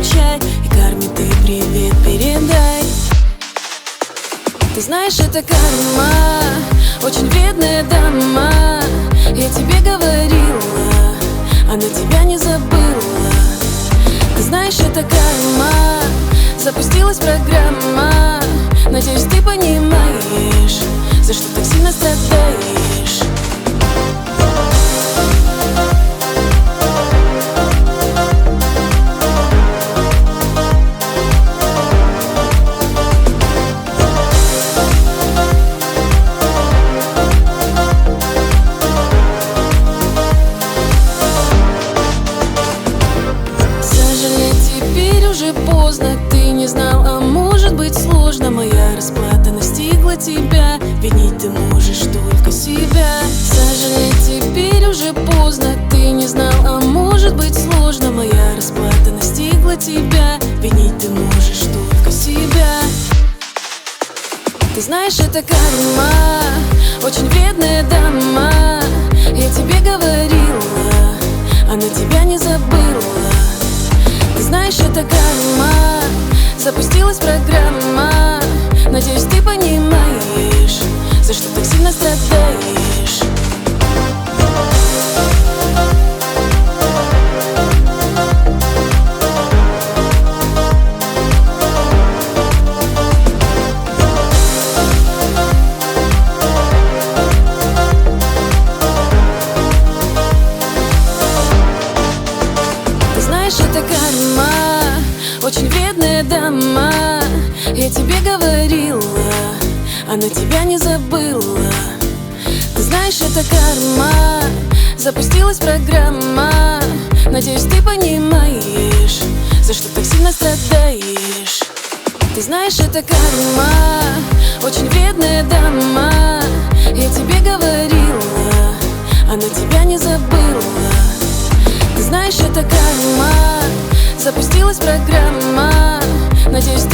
чай, и Карме ты привет передай. Ты знаешь, это карма, очень вредная дама. Я тебе говорила, она тебя не забыла. Ты знаешь, это карма, запустилась программа. Надеюсь, ты понимаешь, за что так сильно страдаешь. Уже поздно, ты не знал, а может быть сложно. Моя расплата настигла тебя, винить ты можешь только себя. Сожалеть теперь уже поздно, ты не знал, а может быть сложно. Моя расплата настигла тебя, винить ты можешь только себя. Ты знаешь, это карма, очень вредная дама. Я тебе говорила, она тебя не забыла. Ты знаешь, это карма, запустилась программа. Надеюсь, ты понимаешь, за что так сильно страдаешь. Это карма, очень вредная дама. Я тебе говорила, она тебя не забыла. Ты знаешь, это карма, запустилась программа. Надеюсь, ты понимаешь, за что так сильно страдаешь. Ты знаешь, это карма, очень вредная дама. Я тебе говорила, она тебя не забыла. Ты знаешь, это карма, запустилась программа. Надеюсь,